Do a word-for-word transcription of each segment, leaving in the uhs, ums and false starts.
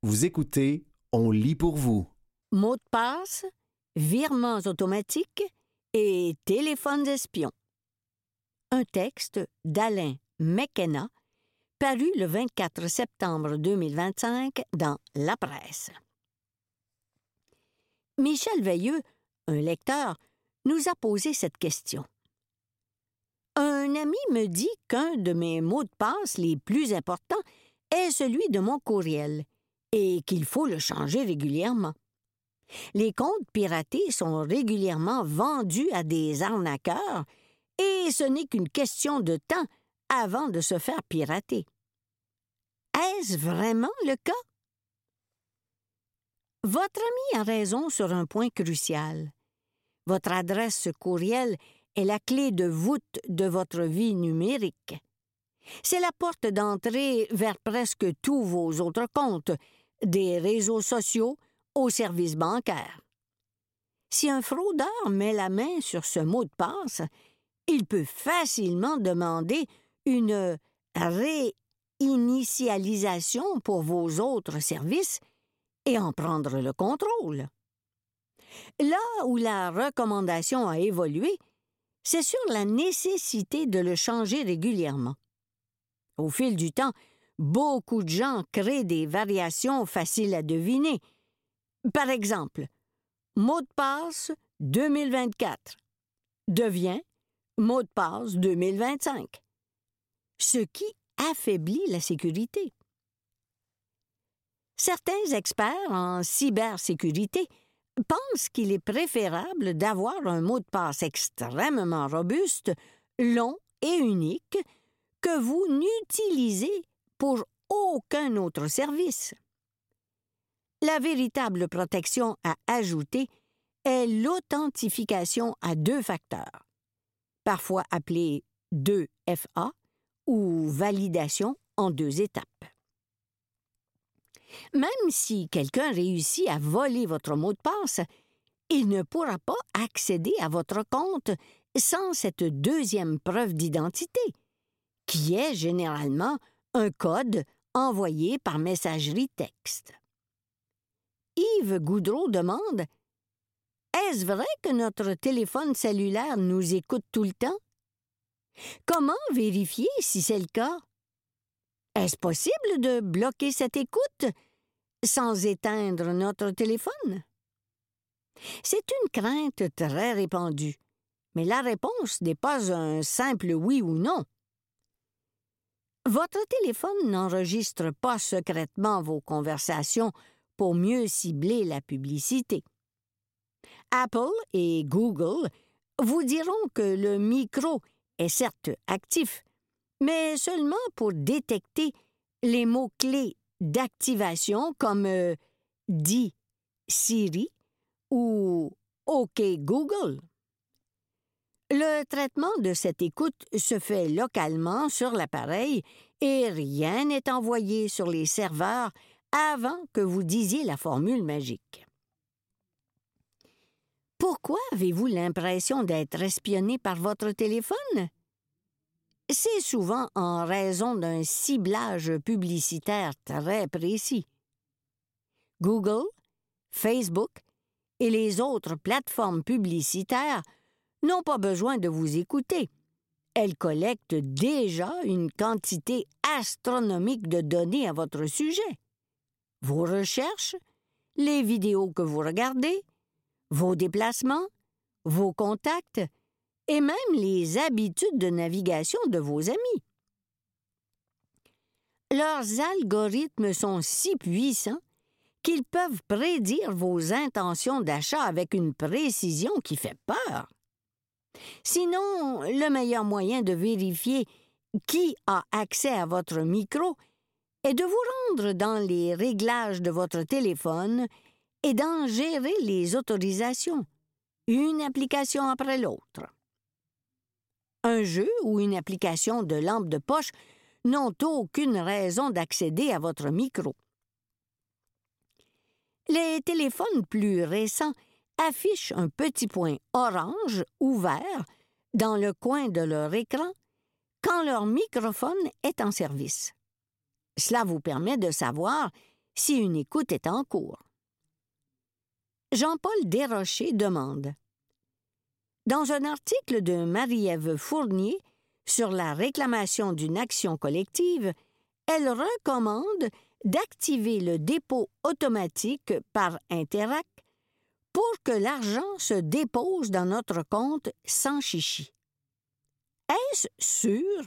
Vous écoutez, on lit pour vous. Mots de passe, virements automatiques et téléphones espions. Un texte d'Alain McKenna, paru le vingt-quatre septembre deux mille vingt-cinq dans La Presse. Michel Veilleux, un lecteur, nous a posé cette question. Un ami me dit qu'un de mes mots de passe les plus importants est celui de mon courriel et qu'il faut le changer régulièrement. Les comptes piratés sont régulièrement vendus à des arnaqueurs et ce n'est qu'une question de temps avant de se faire pirater. Est-ce vraiment le cas? Votre ami a raison sur un point crucial. Votre adresse courriel est la clé de voûte de votre vie numérique. C'est la porte d'entrée vers presque tous vos autres comptes, des réseaux sociaux aux services bancaires. Si un fraudeur met la main sur ce mot de passe, il peut facilement demander une réinitialisation pour vos autres services et en prendre le contrôle. Là où la recommandation a évolué, c'est sur la nécessité de le changer régulièrement. Au fil du temps, beaucoup de gens créent des variations faciles à deviner. Par exemple, mot de passe deux mille vingt-quatre devient mot de passe deux mille vingt-cinq, ce qui affaiblit la sécurité. Certains experts en cybersécurité pensent qu'il est préférable d'avoir un mot de passe extrêmement robuste, long et unique que vous n'utilisez pour aucun autre service. La véritable protection à ajouter est l'authentification à deux facteurs, parfois appelée deux F A ou validation en deux étapes. Même si quelqu'un réussit à voler votre mot de passe, il ne pourra pas accéder à votre compte sans cette deuxième preuve d'identité, qui est généralement un code envoyé par messagerie texte. Yves Goudreau demande « Est-ce vrai que notre téléphone cellulaire nous écoute tout le temps? Comment vérifier si c'est le cas? Est-ce possible de bloquer cette écoute sans éteindre notre téléphone? » C'est une crainte très répandue, mais la réponse n'est pas un simple oui ou non. Votre téléphone n'enregistre pas secrètement vos conversations pour mieux cibler la publicité. Apple et Google vous diront que le micro est certes actif, mais seulement pour détecter les mots-clés d'activation comme euh, « Dis Siri » ou « OK Google ». Le traitement de cette écoute se fait localement sur l'appareil et rien n'est envoyé sur les serveurs avant que vous disiez la formule magique. Pourquoi avez-vous l'impression d'être espionné par votre téléphone? C'est souvent en raison d'un ciblage publicitaire très précis. Google, Facebook et les autres plateformes publicitaires n'ont pas besoin de vous écouter. Elles collectent déjà une quantité astronomique de données à votre sujet. Vos recherches, les vidéos que vous regardez, vos déplacements, vos contacts et même les habitudes de navigation de vos amis. Leurs algorithmes sont si puissants qu'ils peuvent prédire vos intentions d'achat avec une précision qui fait peur. Sinon, le meilleur moyen de vérifier qui a accès à votre micro est de vous rendre dans les réglages de votre téléphone et d'en gérer les autorisations, une application après l'autre. Un jeu ou une application de lampe de poche n'ont aucune raison d'accéder à votre micro. Les téléphones plus récents affichent un petit point orange ou vert dans le coin de leur écran quand leur microphone est en service. Cela vous permet de savoir si une écoute est en cours. Jean-Paul Desrochers demande dans un article de Marie-Ève Fournier sur la réclamation d'une action collective, elle recommande d'activer le dépôt automatique par Interac pour que l'argent se dépose dans notre compte sans chichi. Est-ce sûr?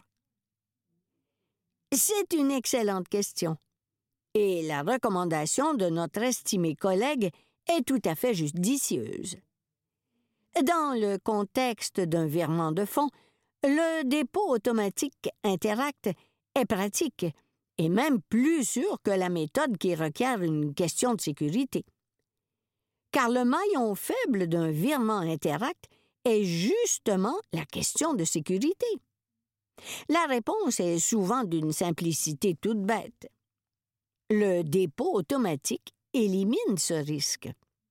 C'est une excellente question. Et la recommandation de notre estimé collègue est tout à fait judicieuse. Dans le contexte d'un virement de fonds, le dépôt automatique Interact est pratique et même plus sûr que la méthode qui requiert une question de sécurité. Car le maillon faible d'un virement Interact est justement la question de sécurité. La réponse est souvent d'une simplicité toute bête. Le dépôt automatique élimine ce risque.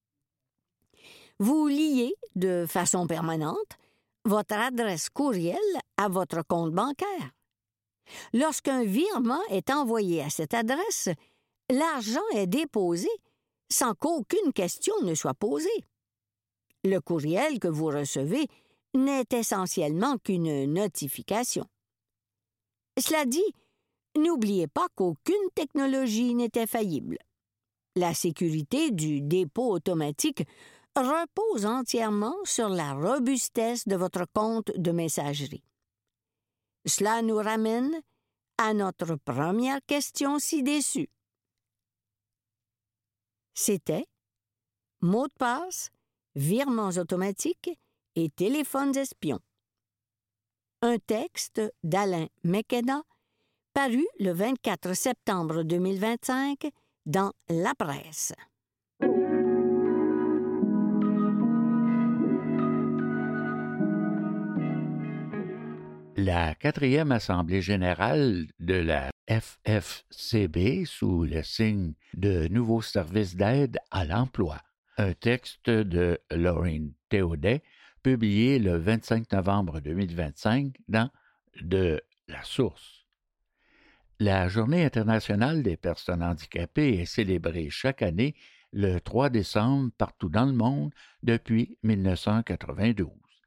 Vous liez de façon permanente votre adresse courriel à votre compte bancaire. Lorsqu'un virement est envoyé à cette adresse, l'argent est déposé sans qu'aucune question ne soit posée. Le courriel que vous recevez n'est essentiellement qu'une notification. Cela dit, n'oubliez pas qu'aucune technologie n'est infaillible. La sécurité du dépôt automatique repose entièrement sur la robustesse de votre compte de messagerie. Cela nous ramène à notre première question ci-dessus. C'était mots de passe, virements automatiques et téléphones espions. Un texte d'Alain McKenna paru le vingt-quatre septembre deux mille vingt-cinq dans La Presse. La quatrième Assemblée générale de la F F C B sous le signe de nouveaux services d'aide à l'emploi. Un texte de Laureen Théodet, publié le vingt-cinq novembre deux mille vingt-cinq dans De la Source. La Journée internationale des personnes handicapées est célébrée chaque année le trois décembre partout dans le monde depuis mille neuf cent quatre-vingt-douze.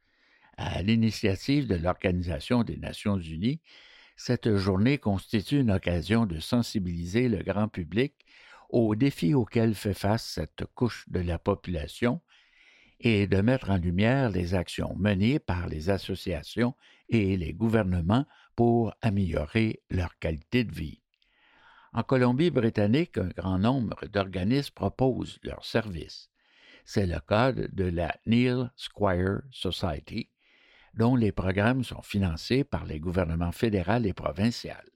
À l'initiative de l'Organisation des Nations unies, cette journée constitue une occasion de sensibiliser le grand public aux défis auxquels fait face cette couche de la population et de mettre en lumière les actions menées par les associations et les gouvernements pour améliorer leur qualité de vie. En Colombie-Britannique, un grand nombre d'organismes proposent leurs services. C'est le cas de la Neil Squire Society, dont les programmes sont financés par les gouvernements fédéral et provincial.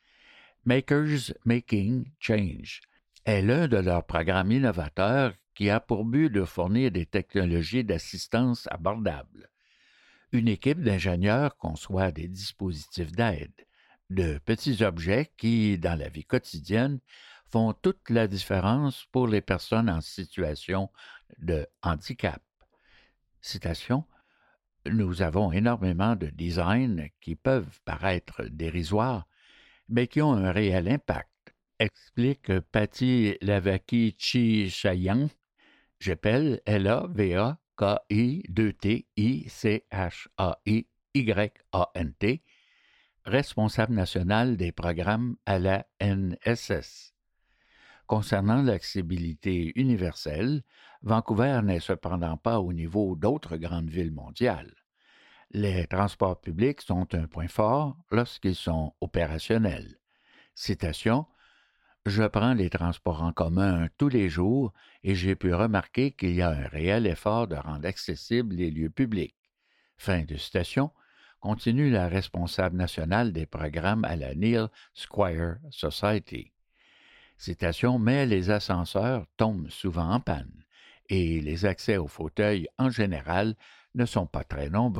Makers Making Change est l'un de leurs programmes innovateurs qui a pour but de fournir des technologies d'assistance abordables. Une équipe d'ingénieurs conçoit des dispositifs d'aide, de petits objets qui, dans la vie quotidienne, font toute la différence pour les personnes en situation de handicap. Citation: « Nous avons énormément de designs qui peuvent paraître dérisoires, mais qui ont un réel impact, explique Patty Lavaki-Chichayan, j'appelle L A V A K I deux T I C H A I Y A N T, responsable national des programmes à la N S S. Concernant l'accessibilité universelle, Vancouver n'est cependant pas au niveau d'autres grandes villes mondiales. Les transports publics sont un point fort lorsqu'ils sont opérationnels. Citation: « Je prends les transports en commun tous les jours et j'ai pu remarquer qu'il y a un réel effort de rendre accessibles les lieux publics. » Fin de citation, continue la responsable nationale des programmes à la Neil Squire Society. Citation: « Mais les ascenseurs tombent souvent en panne et les accès aux fauteuils en général ne sont pas très nombreux. »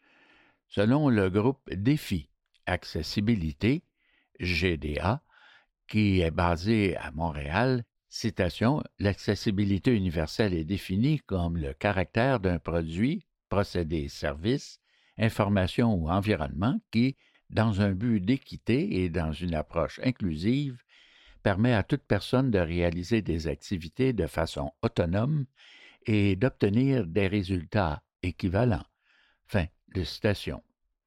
Selon le groupe Défi Accessibilité, G D A, qui est basé à Montréal, citation, « L'accessibilité universelle est définie comme le caractère d'un produit, procédé, service, information ou environnement qui, dans un but d'équité et dans une approche inclusive, permet à toute personne de réaliser des activités de façon autonome et d'obtenir des résultats équivalents. Fin de citation.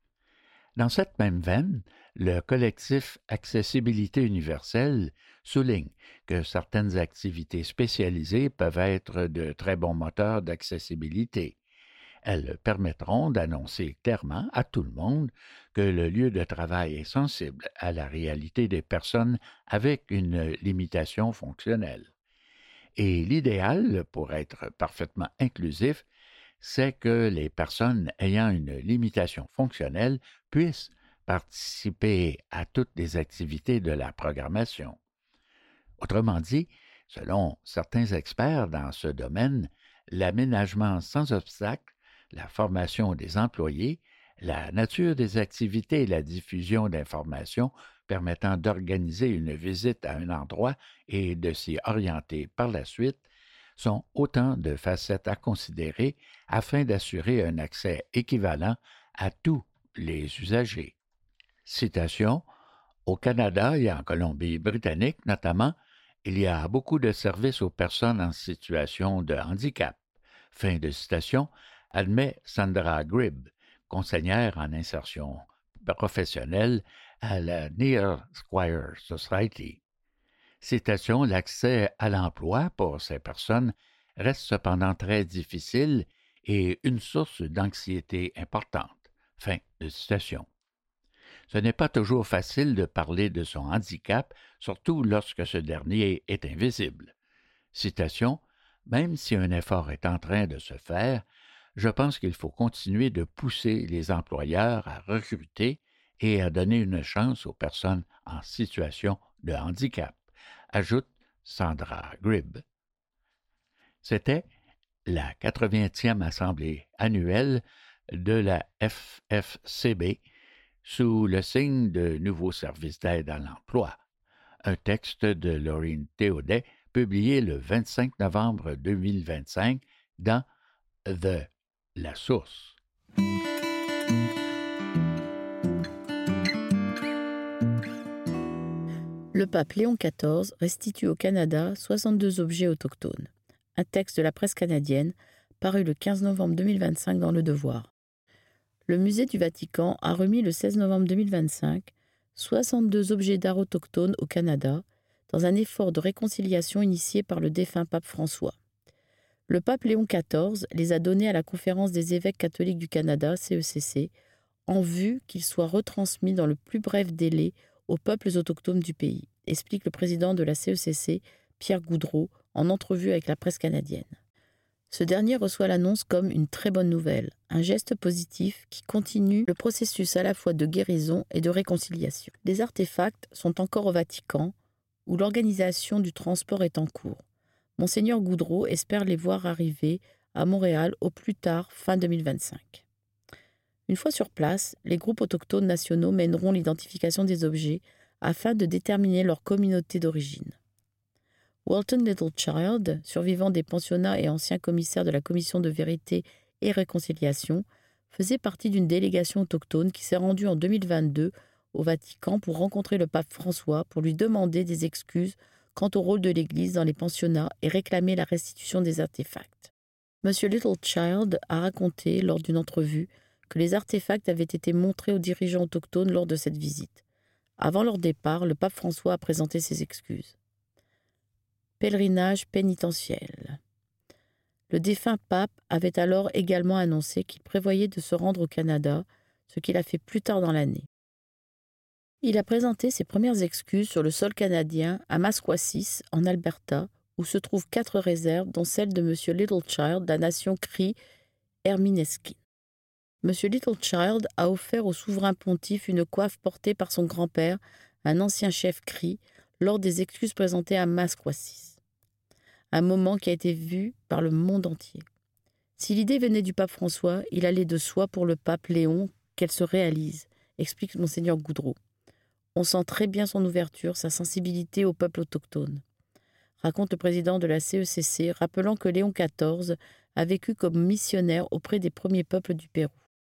Dans cette même veine, le collectif Accessibilité universelle souligne que certaines activités spécialisées peuvent être de très bons moteurs d'accessibilité. Elles permettront d'annoncer clairement à tout le monde que le lieu de travail est sensible à la réalité des personnes avec une limitation fonctionnelle. Et l'idéal, pour être parfaitement inclusif, c'est que les personnes ayant une limitation fonctionnelle puissent participer à toutes les activités de la programmation. Autrement dit, selon certains experts dans ce domaine, l'aménagement sans obstacle, la formation des employés, la nature des activités et la diffusion d'informations permettant d'organiser une visite à un endroit et de s'y orienter par la suite sont autant de facettes à considérer afin d'assurer un accès équivalent à tous les usagers. Citation: au Canada et en Colombie-Britannique notamment, il y a beaucoup de services aux personnes en situation de handicap. Fin de citation, admet Sandra Gribb, conseillère en insertion professionnelle à la Near Squire Society. Citation: l'accès à l'emploi pour ces personnes reste cependant très difficile et une source d'anxiété importante. Fin de citation. Ce n'est pas toujours facile de parler de son handicap, surtout lorsque ce dernier est invisible. Citation: même si un effort est en train de se faire, je pense qu'il faut continuer de pousser les employeurs à recruter et à donner une chance aux personnes en situation de handicap, ajoute Sandra Gribb. C'était la quatre-vingtième Assemblée annuelle de la F F C B sous le signe de nouveaux services d'aide à l'emploi. Un texte de Laureen Théodet publié le vingt-cinq novembre deux mille vingt-cinq dans The La Source. Le pape Léon quatorze restitue au Canada soixante-deux objets autochtones. Un texte de la presse canadienne paru le quinze novembre deux mille vingt-cinq dans Le Devoir. Le musée du Vatican a remis le seize novembre deux mille vingt-cinq soixante-deux objets d'art autochtones au Canada dans un effort de réconciliation initié par le défunt pape François. Le pape Léon quatorze les a donnés à la Conférence des évêques catholiques du Canada, C E C C, en vue qu'ils soient retransmis dans le plus bref délai aux peuples autochtones du pays, explique le président de la C E C C, Pierre Goudreau, en entrevue avec la presse canadienne. Ce dernier reçoit l'annonce comme une très bonne nouvelle, un geste positif qui continue le processus à la fois de guérison et de réconciliation. Les artefacts sont encore au Vatican, où l'organisation du transport est en cours. Monseigneur Goudreau espère les voir arriver à Montréal au plus tard fin deux mille vingt-cinq. Une fois sur place, les groupes autochtones nationaux mèneront l'identification des objets afin de déterminer leur communauté d'origine. Walton Littlechild, survivant des pensionnats et ancien commissaire de la Commission de vérité et réconciliation, faisait partie d'une délégation autochtone qui s'est rendue en deux mille vingt-deux au Vatican pour rencontrer le pape François pour lui demander des excuses quant au rôle de l'Église dans les pensionnats et réclamer la restitution des artefacts. M. Littlechild a raconté lors d'une entrevue que les artefacts avaient été montrés aux dirigeants autochtones lors de cette visite. Avant leur départ, le pape François a présenté ses excuses. Pèlerinage pénitentiel. Le défunt pape avait alors également annoncé qu'il prévoyait de se rendre au Canada, ce qu'il a fait plus tard dans l'année. Il a présenté ses premières excuses sur le sol canadien à Masquasis, en Alberta, où se trouvent quatre réserves, dont celle de M. Littlechild, de la nation Cree Hermineskin. M. Littlechild a offert au souverain pontife une coiffe portée par son grand-père, un ancien chef Cree, lors des excuses présentées à Masquasis. Un moment qui a été vu par le monde entier. Si l'idée venait du pape François, il allait de soi pour le pape Léon qu'elle se réalise, explique Monseigneur Goudreau. On sent très bien son ouverture, sa sensibilité au peuple autochtone, raconte le président de la C E C C, rappelant que Léon quatorze a vécu comme missionnaire auprès des premiers peuples du Pérou.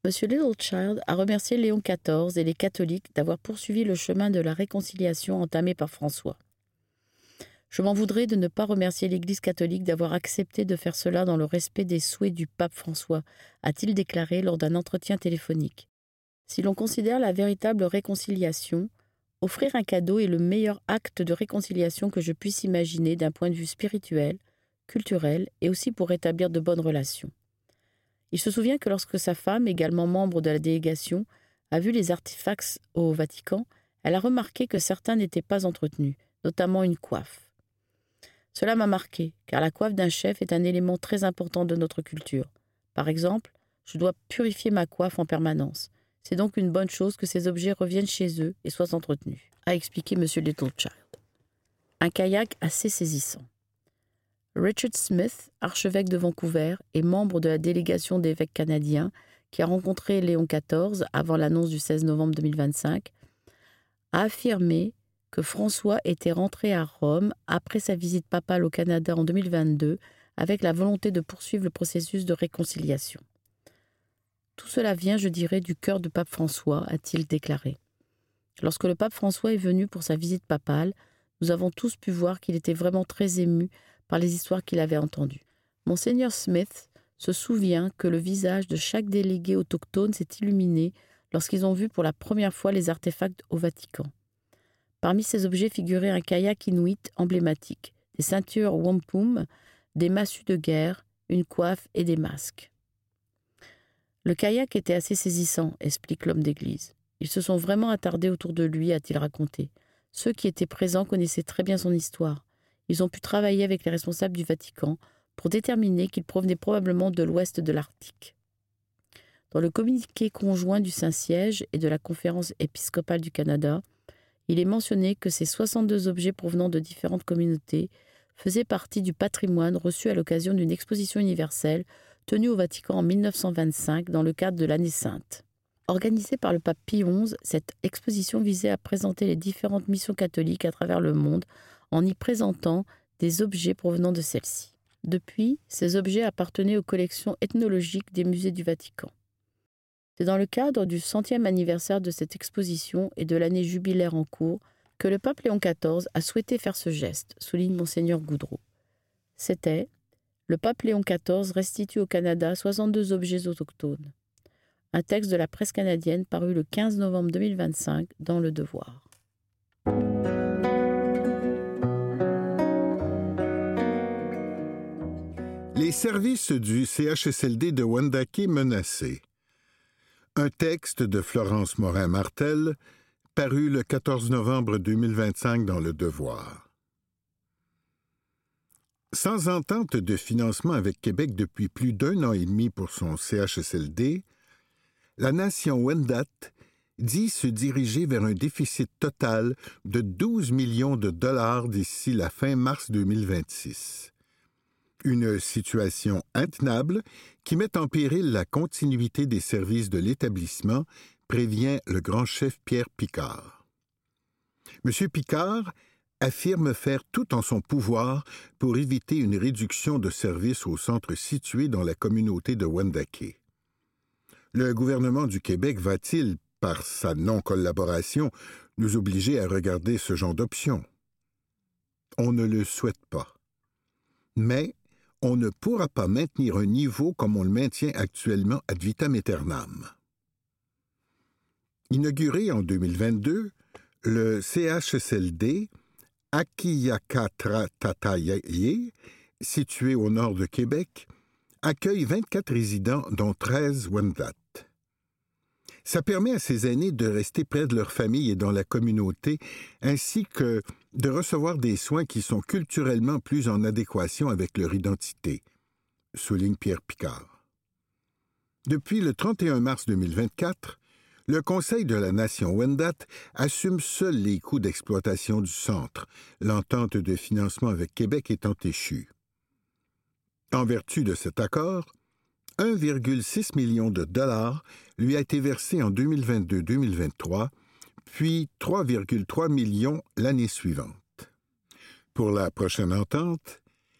M. Littlechild a remercié Léon quatorze et les catholiques d'avoir poursuivi le chemin de la réconciliation entamé par François. « Je m'en voudrais de ne pas remercier l'Église catholique d'avoir accepté de faire cela dans le respect des souhaits du pape François », a-t-il déclaré lors d'un entretien téléphonique. Si l'on considère la véritable réconciliation, offrir un cadeau est le meilleur acte de réconciliation que je puisse imaginer d'un point de vue spirituel, culturel et aussi pour rétablir de bonnes relations. Il se souvient que lorsque sa femme, également membre de la délégation, a vu les artefacts au Vatican, elle a remarqué que certains n'étaient pas entretenus, notamment une coiffe. Cela m'a marqué, car la coiffe d'un chef est un élément très important de notre culture. Par exemple, je dois purifier ma coiffe en permanence. C'est donc une bonne chose que ces objets reviennent chez eux et soient entretenus, a expliqué M. Littlechild. Un kayak assez saisissant. Richard Smith, archevêque de Vancouver et membre de la délégation d'évêques canadiens qui a rencontré Léon quatorze avant l'annonce du seize novembre deux mille vingt-cinq, a affirmé que François était rentré à Rome après sa visite papale au Canada en deux mille vingt-deux avec la volonté de poursuivre le processus de réconciliation. Tout cela vient, je dirais, du cœur du pape François, a-t-il déclaré. Lorsque le pape François est venu pour sa visite papale, nous avons tous pu voir qu'il était vraiment très ému par les histoires qu'il avait entendues. Monseigneur Smith se souvient que le visage de chaque délégué autochtone s'est illuminé lorsqu'ils ont vu pour la première fois les artefacts au Vatican. Parmi ces objets figurait un kayak inuit emblématique, des ceintures wampum, des massues de guerre, une coiffe et des masques. Le kayak était assez saisissant, explique l'homme d'église. Ils se sont vraiment attardés autour de lui, a-t-il raconté. Ceux qui étaient présents connaissaient très bien son histoire. Ils ont pu travailler avec les responsables du Vatican pour déterminer qu'il provenait probablement de l'ouest de l'Arctique. Dans le communiqué conjoint du Saint-Siège et de la Conférence épiscopale du Canada, il est mentionné que ces soixante-deux objets provenant de différentes communautés faisaient partie du patrimoine reçu à l'occasion d'une exposition universelle tenue au Vatican en mille neuf cent vingt-cinq dans le cadre de l'année sainte. Organisée par le pape Pie onze, cette exposition visait à présenter les différentes missions catholiques à travers le monde en y présentant des objets provenant de celles-ci. Depuis, ces objets appartenaient aux collections ethnologiques des musées du Vatican. C'est dans le cadre du centième anniversaire de cette exposition et de l'année jubilaire en cours que le pape Léon quatorze a souhaité faire ce geste, souligne Monseigneur Goudreau. C'était « Le pape Léon quatorze restitue au Canada soixante-deux objets autochtones ». Un texte de la presse canadienne paru le quinze novembre deux mille vingt-cinq dans Le Devoir. Les services du C H S L D de Wendake menacés. Un texte de Florence Morin-Martel, paru le quatorze novembre deux mille vingt-cinq dans Le Devoir. Sans entente de financement avec Québec depuis plus d'un an et demi pour son C H S L D, la nation Wendat dit se diriger vers un déficit total de douze millions de dollars d'ici la fin mars deux mille vingt-six. Une situation intenable qui met en péril la continuité des services de l'établissement, prévient le grand chef Pierre Picard. M. Picard affirme faire tout en son pouvoir pour éviter une réduction de services au centre situé dans la communauté de Wendake. Le gouvernement du Québec va-t-il, par sa non-collaboration, nous obliger à regarder ce genre d'option? On ne le souhaite pas. Mais on ne pourra pas maintenir un niveau comme on le maintient actuellement ad vitam aeternam. Inauguré en deux mille vingt-deux, le C H S L D Akiyakatratatayaye, situé au nord de Québec, accueille vingt-quatre résidents, dont treize Wendat. Ça permet à ces aînés de rester près de leur famille et dans la communauté, ainsi que de recevoir des soins qui sont culturellement plus en adéquation avec leur identité, souligne Pierre Picard. Depuis le trente et un mars deux mille vingt-quatre, le Conseil de la Nation Wendat assume seul les coûts d'exploitation du centre, l'entente de financement avec Québec étant échue. En vertu de cet accord, un virgule six million de dollars lui a été versé en deux mille vingt-deux deux mille vingt-trois, puis trois virgule trois millions l'année suivante. Pour la prochaine entente,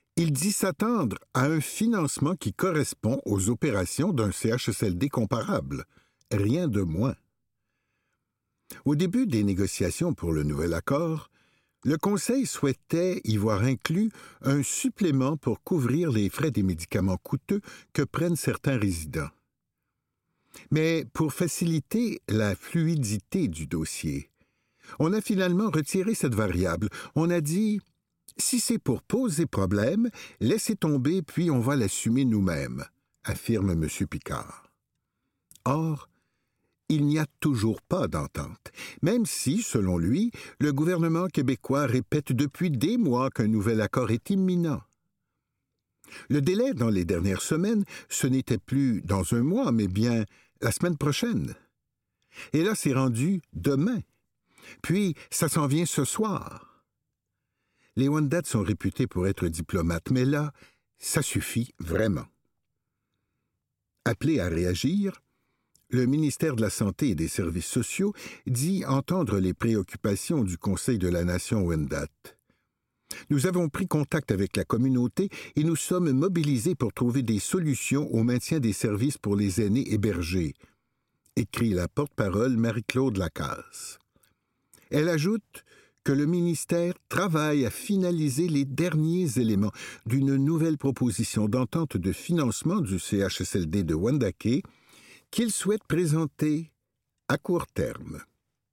Il dit s'attendre à un financement qui correspond aux opérations d'un C H S L D comparable, rien de moins. Au début des négociations pour le nouvel accord, le Conseil souhaitait y voir inclus un supplément pour couvrir les frais des médicaments coûteux que prennent certains résidents. Mais pour faciliter la fluidité du dossier, on a finalement retiré cette variable. On a dit « Si c'est pour poser problème, laissez tomber puis on va l'assumer nous-mêmes », affirme M. Picard. Or, il n'y a toujours pas d'entente, même si, selon lui, le gouvernement québécois répète depuis des mois qu'un nouvel accord est imminent. Le délai dans les dernières semaines, ce n'était plus dans un mois, mais bien la semaine prochaine. Et là, c'est rendu demain. Puis, ça s'en vient ce soir. Les Wendat sont réputés pour être diplomates, mais là, ça suffit vraiment. Appelé à réagir, le ministère de la Santé et des Services sociaux dit entendre les préoccupations du Conseil de la Nation Wendat. Nous avons pris contact avec la communauté et nous sommes mobilisés pour trouver des solutions au maintien des services pour les aînés hébergés, écrit la porte-parole Marie-Claude Lacasse. Elle ajoute que le ministère travaille à finaliser les derniers éléments d'une nouvelle proposition d'entente de financement du C H S L D de Wendake qu'il souhaite présenter à court terme.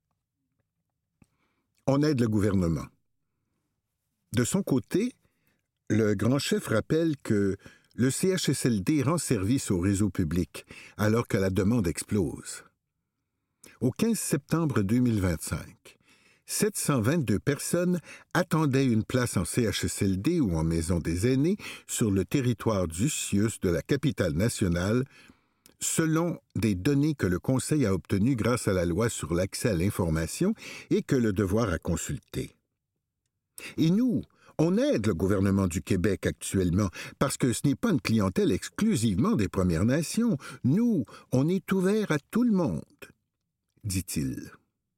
On aide le gouvernement. De son côté, le grand chef rappelle que le C H S L D rend service au réseau public alors que la demande explose. Au quinze septembre deux mille vingt-cinq, sept cent vingt-deux personnes attendaient une place en C H S L D ou en maison des aînés sur le territoire du C I U S de la capitale nationale, selon des données que le Conseil a obtenues grâce à la loi sur l'accès à l'information et que le devoir a consulté. Et nous, on aide le gouvernement du Québec actuellement parce que ce n'est pas une clientèle exclusivement des Premières Nations. Nous, on est ouvert à tout le monde, dit-il.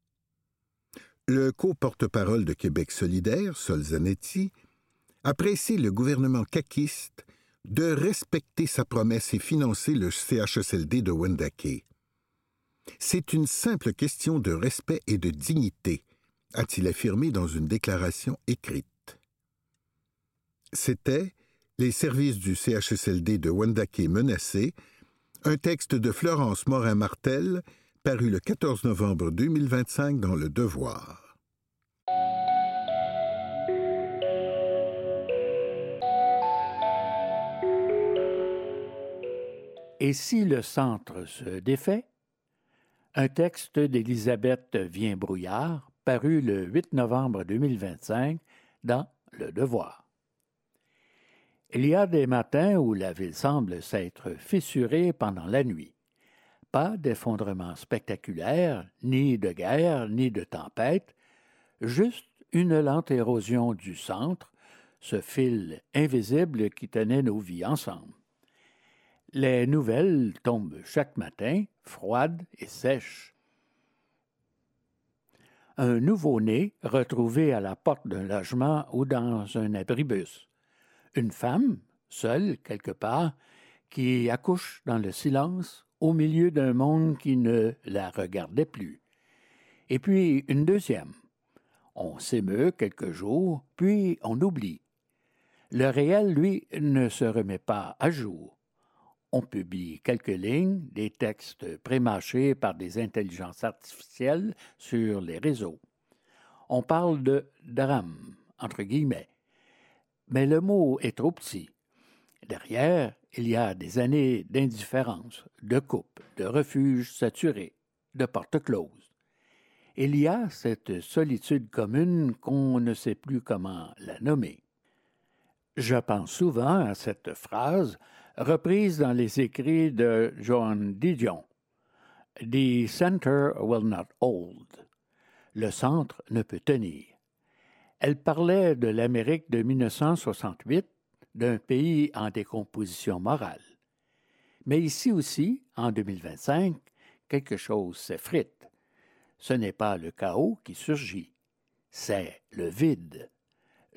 Le co-porte-parole de Québec solidaire, Sol Zanetti, a pressé le gouvernement caquiste de respecter sa promesse et financer le C H S L D de Wendake. C'est une simple question de respect et de dignité, a-t-il affirmé dans une déclaration écrite. C'était Les services du C H S L D de Wendake menacés, un texte de Florence Morin-Martel, paru le quatorze novembre deux mille vingt-cinq dans Le Devoir. Et si le centre se défait? Un texte d'Élisabeth Vien-Brouillard, paru le huit novembre deux mille vingt-cinq dans Le Devoir. Il y a des matins où la ville semble s'être fissurée pendant la nuit. Pas d'effondrement spectaculaire, ni de guerre, ni de tempête, juste une lente érosion du centre, ce fil invisible qui tenait nos vies ensemble. Les nouvelles tombent chaque matin, froides et sèches. Un nouveau-né retrouvé à la porte d'un logement ou dans un abribus. Une femme, seule quelque part, qui accouche dans le silence au milieu d'un monde qui ne la regardait plus. Et puis une deuxième. On s'émeut quelques jours, puis on oublie. Le réel, lui, ne se remet pas à jour. On publie quelques lignes, des textes prémâchés par des intelligences artificielles sur les réseaux. On parle de drame, entre guillemets. Mais le mot est trop petit. Derrière, il y a des années d'indifférence, de coupe, de refuge saturé, de porte close. Il y a cette solitude commune qu'on ne sait plus comment la nommer. Je pense souvent à cette phrase reprise dans les écrits de Joan Didion. « The center will not hold ». Le centre ne peut tenir. Elle parlait de l'Amérique de mille neuf cent soixante-huit, d'un pays en décomposition morale. Mais ici aussi, en deux mille vingt-cinq, quelque chose s'effrite. Ce n'est pas le chaos qui surgit, c'est le vide.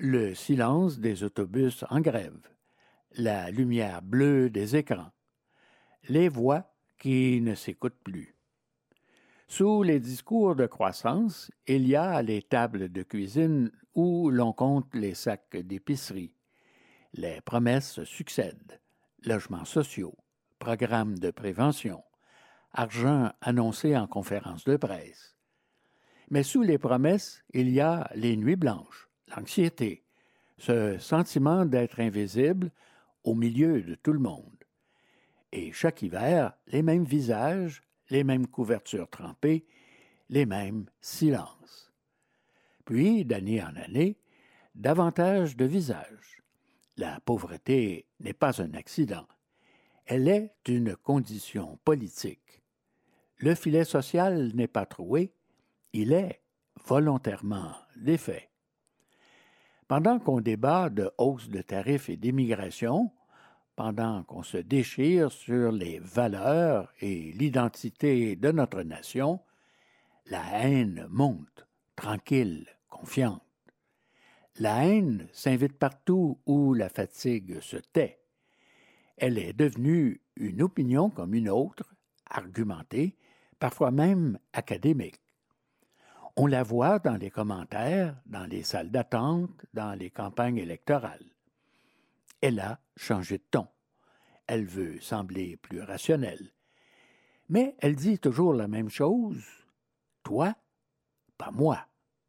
le silence des autobus en grève, la lumière bleue des écrans, les voix qui ne s'écoutent plus. Sous les discours de croissance, il y a les tables de cuisine où l'on compte les sacs d'épicerie. Les promesses se succèdent, logements sociaux, programmes de prévention, argent annoncé en conférence de presse. Mais sous les promesses, il y a les nuits blanches, l'anxiété, ce sentiment d'être invisible au milieu de tout le monde. Et chaque hiver, les mêmes visages, les mêmes couvertures trempées, les mêmes silences. Puis, d'année en année, davantage de visages. La pauvreté n'est pas un accident. Elle est une condition politique. Le filet social n'est pas troué, il est volontairement défait. Pendant qu'on débat de hausse de tarifs et d'immigration, pendant qu'on se déchire sur les valeurs et l'identité de notre nation, la haine monte, tranquille, confiante. La haine s'invite partout où la fatigue se tait. Elle est devenue une opinion comme une autre, argumentée, parfois même académique. On la voit dans les commentaires, dans les salles d'attente, dans les campagnes électorales. Elle a changé de ton. Elle veut sembler plus rationnelle. Mais elle dit toujours la même chose. Toi, pas moi.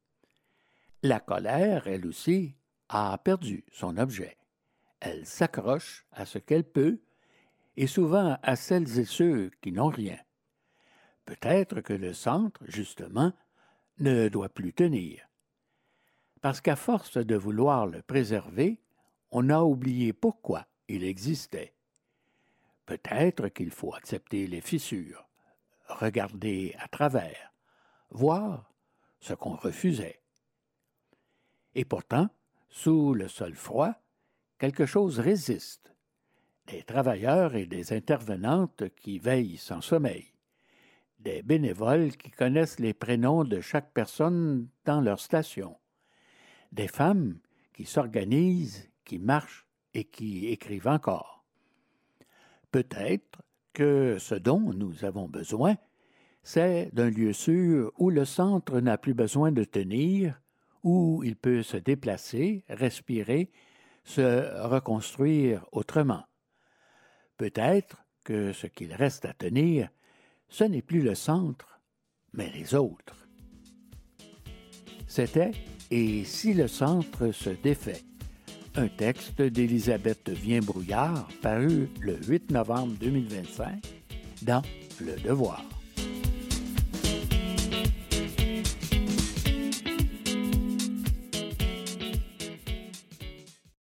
La colère, elle aussi, a perdu son objet. Elle s'accroche à ce qu'elle peut, et souvent à celles et ceux qui n'ont rien. Peut-être que le centre, justement, ne doit plus tenir. Parce qu'à force de vouloir le préserver, on a oublié pourquoi il existait. Peut-être qu'il faut accepter les fissures, regarder à travers, voir ce qu'on refusait. Et pourtant, sous le sol froid, quelque chose résiste. Des travailleurs et des intervenantes qui veillent sans sommeil. Des bénévoles qui connaissent les prénoms de chaque personne dans leur station. Des femmes qui s'organisent, qui marchent et qui écrivent encore. Peut-être que ce dont nous avons besoin, c'est d'un lieu sûr où le centre n'a plus besoin de tenir, où il peut se déplacer, respirer, se reconstruire autrement. Peut-être que ce qu'il reste à tenir, ce n'est plus le centre, mais les autres. C'était « Et si le centre se défait », un texte d'Élisabeth Vien-Brouillard paru le huit novembre deux mille vingt-cinq dans Le Devoir.